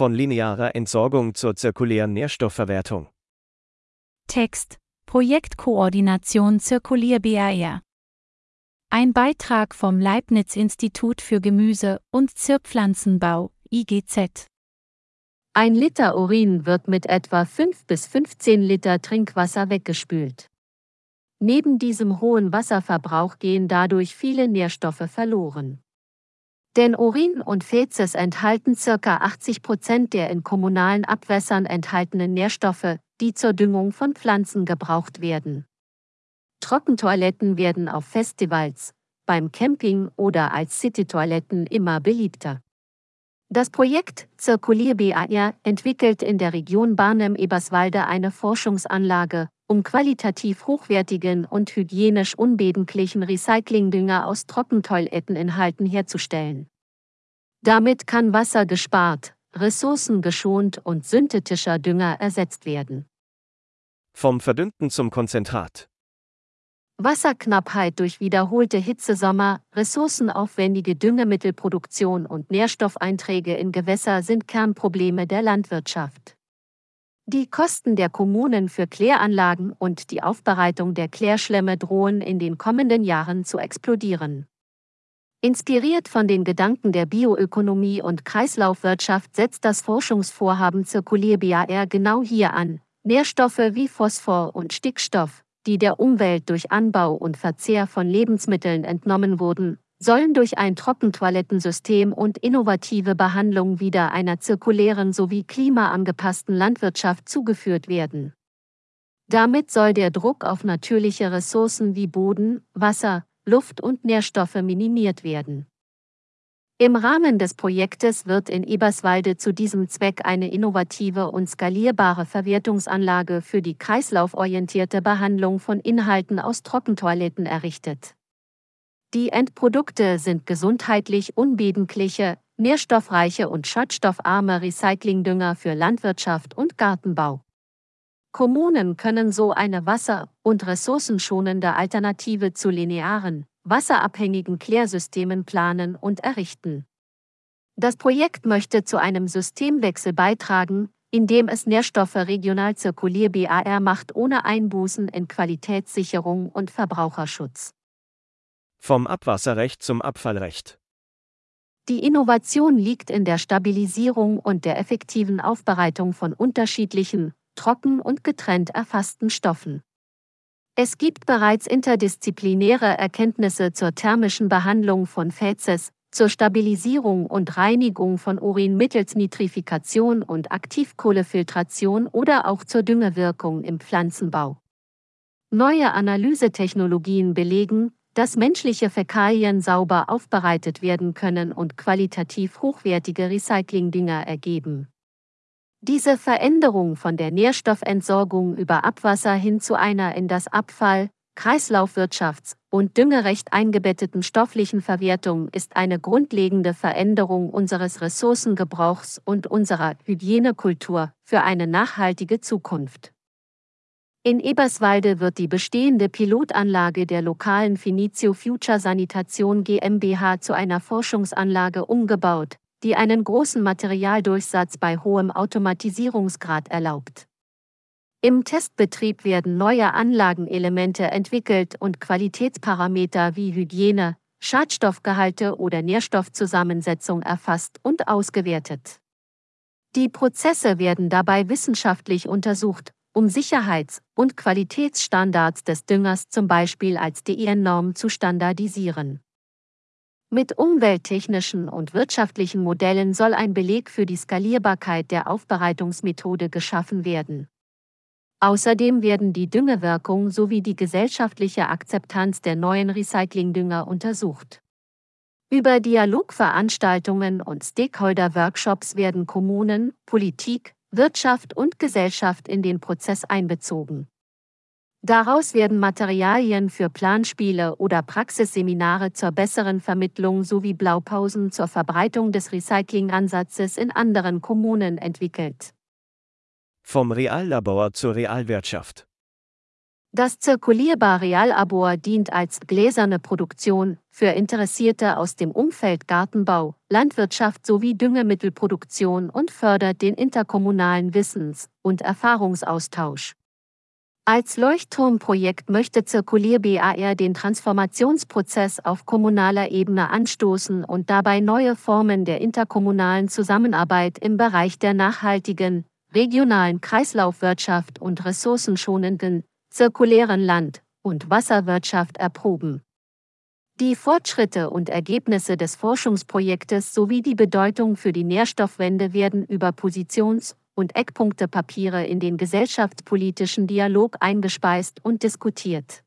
Von linearer Entsorgung zur zirkulären Nährstoffverwertung. Text: Projektkoordination Zirkulier BAR. Ein Beitrag vom Leibniz-Institut für Gemüse- und Zierpflanzenbau, IGZ. 1 Liter Urin wird mit etwa 5 bis 15 Liter Trinkwasser weggespült. Neben diesem hohen Wasserverbrauch gehen dadurch viele Nährstoffe verloren. Denn Urin und Fäzes enthalten ca. 80% der in kommunalen Abwässern enthaltenen Nährstoffe, die zur Düngung von Pflanzen gebraucht werden. Trockentoiletten werden auf Festivals, beim Camping oder als Citytoiletten immer beliebter. Das Projekt Zirkulier BAR entwickelt in der Region Barnim-Eberswalde eine Forschungsanlage, um qualitativ hochwertigen und hygienisch unbedenklichen Recyclingdünger aus Trockentoiletteninhalten herzustellen. Damit kann Wasser gespart, Ressourcen geschont und synthetischer Dünger ersetzt werden. Vom Verdünnten zum Konzentrat. Wasserknappheit durch wiederholte Hitzesommer, ressourcenaufwendige Düngemittelproduktion und Nährstoffeinträge in Gewässer sind Kernprobleme der Landwirtschaft. Die Kosten der Kommunen für Kläranlagen und die Aufbereitung der Klärschlämme drohen in den kommenden Jahren zu explodieren. Inspiriert von den Gedanken der Bioökonomie und Kreislaufwirtschaft setzt das Forschungsvorhaben Zirkulier BAR genau hier an. Nährstoffe wie Phosphor und Stickstoff, die der Umwelt durch Anbau und Verzehr von Lebensmitteln entnommen wurden, sollen durch ein Trockentoilettensystem und innovative Behandlung wieder einer zirkulären sowie klimaangepassten Landwirtschaft zugeführt werden. Damit soll der Druck auf natürliche Ressourcen wie Boden, Wasser, Luft und Nährstoffe minimiert werden. Im Rahmen des Projektes wird in Eberswalde zu diesem Zweck eine innovative und skalierbare Verwertungsanlage für die kreislauforientierte Behandlung von Inhalten aus Trockentoiletten errichtet. Die Endprodukte sind gesundheitlich unbedenkliche, nährstoffreiche und schadstoffarme Recyclingdünger für Landwirtschaft und Gartenbau. Kommunen können so eine wasser- und ressourcenschonende Alternative zu linearen, wasserabhängigen Klärsystemen planen und errichten. Das Projekt möchte zu einem Systemwechsel beitragen, indem es Nährstoffe regional Zirkulier BAR macht ohne Einbußen in Qualitätssicherung und Verbraucherschutz. Vom Abwasserrecht zum Abfallrecht. Die Innovation liegt in der Stabilisierung und der effektiven Aufbereitung von unterschiedlichen, trocken und getrennt erfassten Stoffen. Es gibt bereits interdisziplinäre Erkenntnisse zur thermischen Behandlung von Fäzes, zur Stabilisierung und Reinigung von Urin mittels Nitrifikation und Aktivkohlefiltration oder auch zur Düngewirkung im Pflanzenbau. Neue Analysetechnologien belegen, dass menschliche Fäkalien sauber aufbereitet werden können und qualitativ hochwertige Recyclingdünger ergeben. Diese Veränderung von der Nährstoffentsorgung über Abwasser hin zu einer in das Abfall-, Kreislaufwirtschafts- und Düngerecht eingebetteten stofflichen Verwertung ist eine grundlegende Veränderung unseres Ressourcengebrauchs und unserer Hygienekultur für eine nachhaltige Zukunft. In Eberswalde wird die bestehende Pilotanlage der lokalen Finizio Future Sanitation GmbH zu einer Forschungsanlage umgebaut, die einen großen Materialdurchsatz bei hohem Automatisierungsgrad erlaubt. Im Testbetrieb werden neue Anlagenelemente entwickelt und Qualitätsparameter wie Hygiene, Schadstoffgehalte oder Nährstoffzusammensetzung erfasst und ausgewertet. Die Prozesse werden dabei wissenschaftlich untersucht, um Sicherheits- und Qualitätsstandards des Düngers zum Beispiel als DIN-Norm zu standardisieren. Mit umwelttechnischen und wirtschaftlichen Modellen soll ein Beleg für die Skalierbarkeit der Aufbereitungsmethode geschaffen werden. Außerdem werden die Düngewirkung sowie die gesellschaftliche Akzeptanz der neuen Recyclingdünger untersucht. Über Dialogveranstaltungen und Stakeholder-Workshops werden Kommunen, Politik, Wirtschaft und Gesellschaft in den Prozess einbezogen. Daraus werden Materialien für Planspiele oder Praxisseminare zur besseren Vermittlung sowie Blaupausen zur Verbreitung des Recyclingansatzes in anderen Kommunen entwickelt. Vom Reallabor zur Realwirtschaft. Das zirkulierbare Reallabor dient als gläserne Produktion für Interessierte aus dem Umfeld Gartenbau, Landwirtschaft sowie Düngemittelproduktion und fördert den interkommunalen Wissens- und Erfahrungsaustausch. Als Leuchtturmprojekt möchte Zirkulier-BAR den Transformationsprozess auf kommunaler Ebene anstoßen und dabei neue Formen der interkommunalen Zusammenarbeit im Bereich der nachhaltigen, regionalen Kreislaufwirtschaft und ressourcenschonenden, zirkulären Land- und Wasserwirtschaft erproben. Die Fortschritte und Ergebnisse des Forschungsprojektes sowie die Bedeutung für die Nährstoffwende werden über Positions- und Eckpunktepapiere in den gesellschaftspolitischen Dialog eingespeist und diskutiert.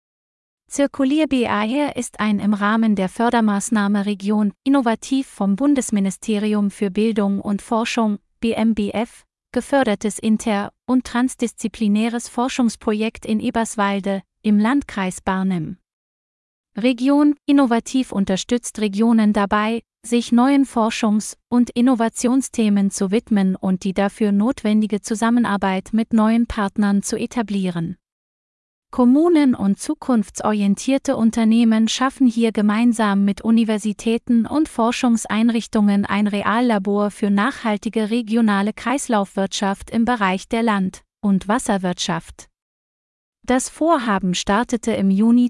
Zirkulier-BAR ist ein im Rahmen der Fördermaßnahme Region Innovativ vom Bundesministerium für Bildung und Forschung BMBF gefördertes inter- und transdisziplinäres Forschungsprojekt in Eberswalde im Landkreis Barnim. Region Innovativ unterstützt Regionen dabei, sich neuen Forschungs- und Innovationsthemen zu widmen und die dafür notwendige Zusammenarbeit mit neuen Partnern zu etablieren. Kommunen und zukunftsorientierte Unternehmen schaffen hier gemeinsam mit Universitäten und Forschungseinrichtungen ein Reallabor für nachhaltige regionale Kreislaufwirtschaft im Bereich der Land- und Wasserwirtschaft. Das Vorhaben startete im Juni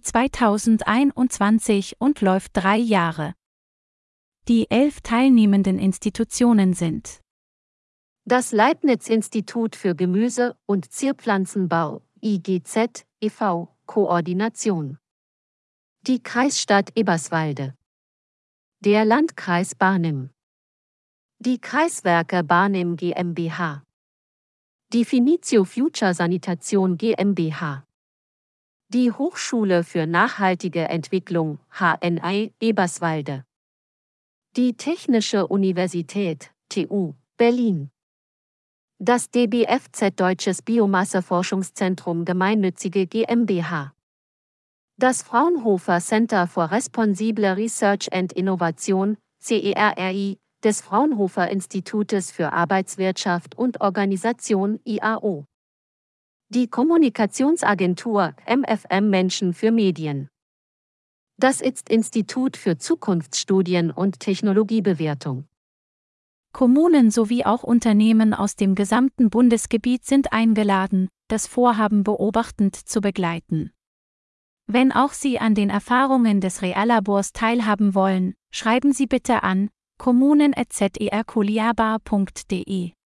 2021 und läuft 3 Jahre. Die 11 teilnehmenden Institutionen sind das Leibniz-Institut für Gemüse- und Zierpflanzenbau, IGZ, e.V., Koordination. Die Kreisstadt Eberswalde. Der Landkreis Barnim. Die Kreiswerke Barnim GmbH. Die Finizio Future Sanitation GmbH. Die Hochschule für nachhaltige Entwicklung HNI Eberswalde. Die Technische Universität TU Berlin. Das DBFZ Deutsches Biomasseforschungszentrum Gemeinnützige GmbH. Das Fraunhofer Center for Responsible Research and Innovation CERRI des Fraunhofer Institutes für Arbeitswirtschaft und Organisation IAO. Die Kommunikationsagentur MFM Menschen für Medien. Das IZT-Institut für Zukunftsstudien und Technologiebewertung. Kommunen sowie auch Unternehmen aus dem gesamten Bundesgebiet sind eingeladen, das Vorhaben beobachtend zu begleiten. Wenn auch Sie an den Erfahrungen des Reallabors teilhaben wollen, schreiben Sie bitte an kommunen@zerkuliabar.de.